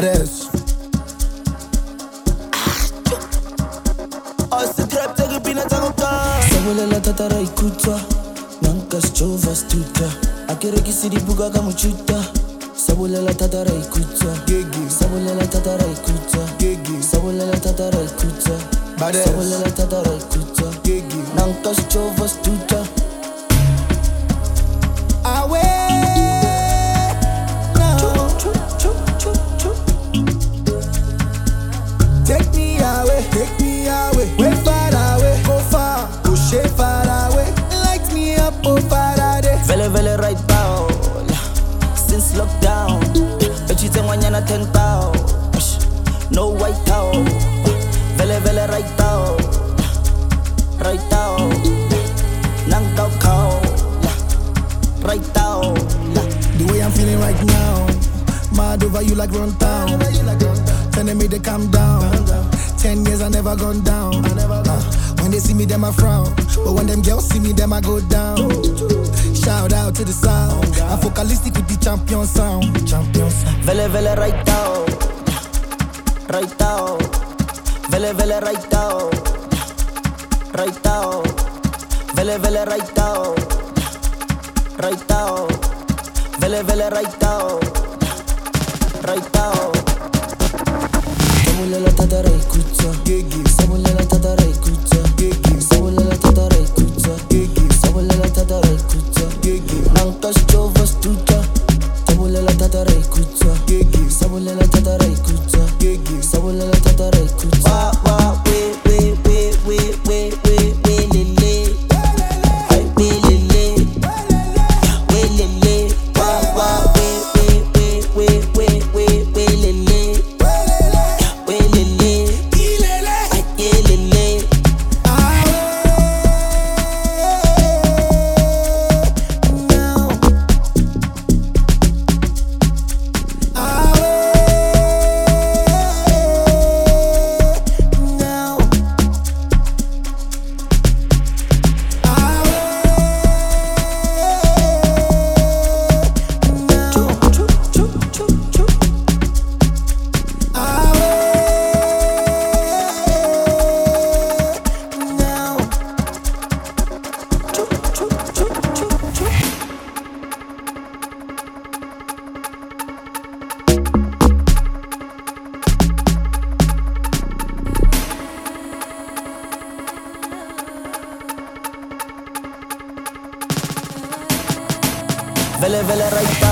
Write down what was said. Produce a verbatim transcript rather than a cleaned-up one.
Baddest. Osse trap tegen binnen tango ka. Sabulela tatara ikuta, nankas chova stuta. Akireki sidi buga kamuchuta. Sabulela tatara ikuta, Gigi. sabulela tatara ikuta, Gigi. sabulela tatara ikuta, Baddest. sabulela tatara ikuta, Gigi. nankas chova stuta. Away. Take me away, take me away, way far away, go far, go shade far away. Light me up, oh Faraday. Vele vele right now, since lockdown. But you think when you're not ten pound, no white out. Vele vele right now, right now. Nang tao kao, right now. The way I'm feeling right now, mad over you like run town. Telling me to calm down. Ten years I never gone down. Uh, when they see me, them I frown. But when them girls see me, them I go down. Shout out to the sound. I'm focalistic with the champion sound. Champion sound. Vele vele right now, right now. Vele vele right now, right now. Vele vele right now, right now. Vele vele right now, right now. Sabulela tatara ikuta, Gigi. sabulela tatara ikuta, Gigi. sabulela tatara ikuta, Gigi. sabulela tatara ikuta, Gigi. nankas chova stuta. Sabulela tatara ikuta, Gigi. sabulela tatara ikuta, Gigi. sabulela tatara ikuta. Wa wa we we we we we we we lele, ay we lele, we lele. Wa wa we we we we we we we lele. Vele vele right